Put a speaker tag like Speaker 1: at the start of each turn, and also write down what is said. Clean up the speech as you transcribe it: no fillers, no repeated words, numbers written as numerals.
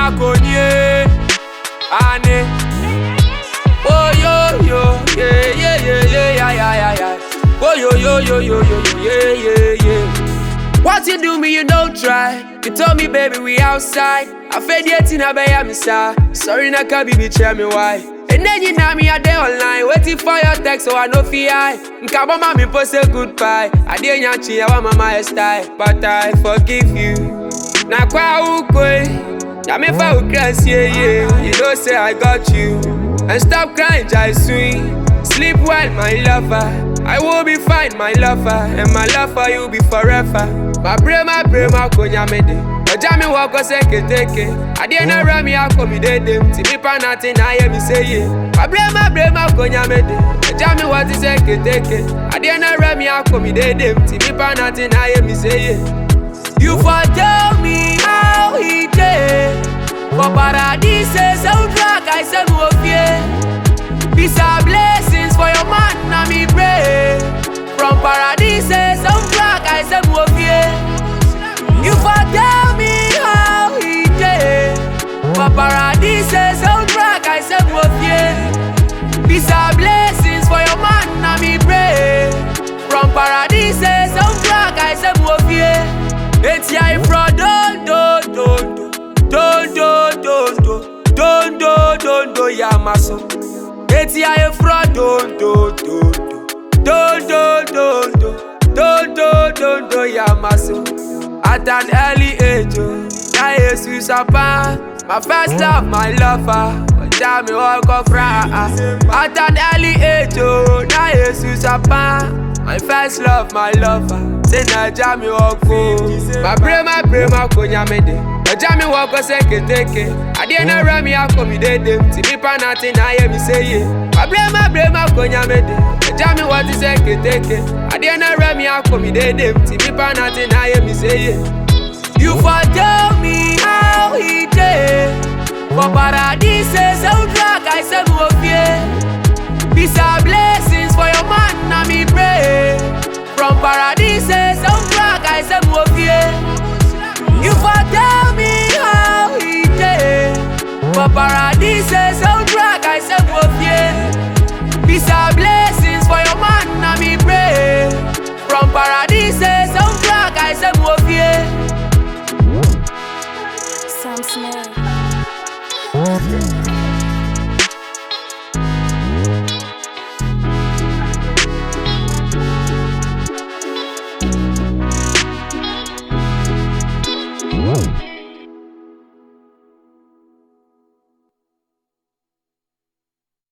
Speaker 1: makonye, ane. Oh yo yo, yeah yeah yeah yeah yeah yeah yeah. Oh yo yo yo yo yo yo yeah yeah yeah. What you do me, you don't try. You told me, baby, we outside. I fed yet in a bay, I'm sorry, na can't be tell me why. And then you know me a day online, waiting for your text, so I know fear. Nkabo mami post a goodbye. I didn't yachi, I want my style, but I forgive you. Na kwa ukwe, na me fa ukras, yeah yeah. You know say I got you, and stop crying, jai sweet. Sleep well, my lover. I will be fine, my lover, and my love for you be forever. My brain, konya mede. Ojami wako seke teke. Adiena rami ako mi dedem. Timi pa natin na ye mi say ye. My brain, konya mede. Ojami wati seke teke. Adiena rami ako mi dedem. Timi pa natin na ye mi say ye. You for tell me how he did. For paradise, soundtrack I said wo fie. Peace and blessings for your man, na me pray. From paradise, soundtrack I said wo fie. You for tell me how he did. For paradise, soundtrack I said wo fie. Peace and blessings for your man, na me pray. From paradise, soundtrack I said wo fie. It's ya from don't ya maso. It's ya from don't ya maso. At an early age, na Jesus apa. My first love, my lover. Tell me what go fra. At an early age, na Jesus apa. My first love, my lover. Say na jami wako. My brain, konya mede. Jami wako seke teke. Adiena rami ako mi dedem. Timi pa natin na ye mi say ye. My brain, konya mede. Jami wati seke teke. Adiena rami ako mi dedem. Timi pa natin na ye mi say ye. You for tell me how he did. For paradise, soundtrack I said wo fie. Peace and blessings for your man, na me pray. From paradise, soundtrack I said wo fie. You for tell me how he did. For paradise, soundtrack I said wo fie. Peace and blessings for your man, na me pray. From paradise, soundtrack I said wo fie.
Speaker 2: Sam Smith.
Speaker 3: Whoa.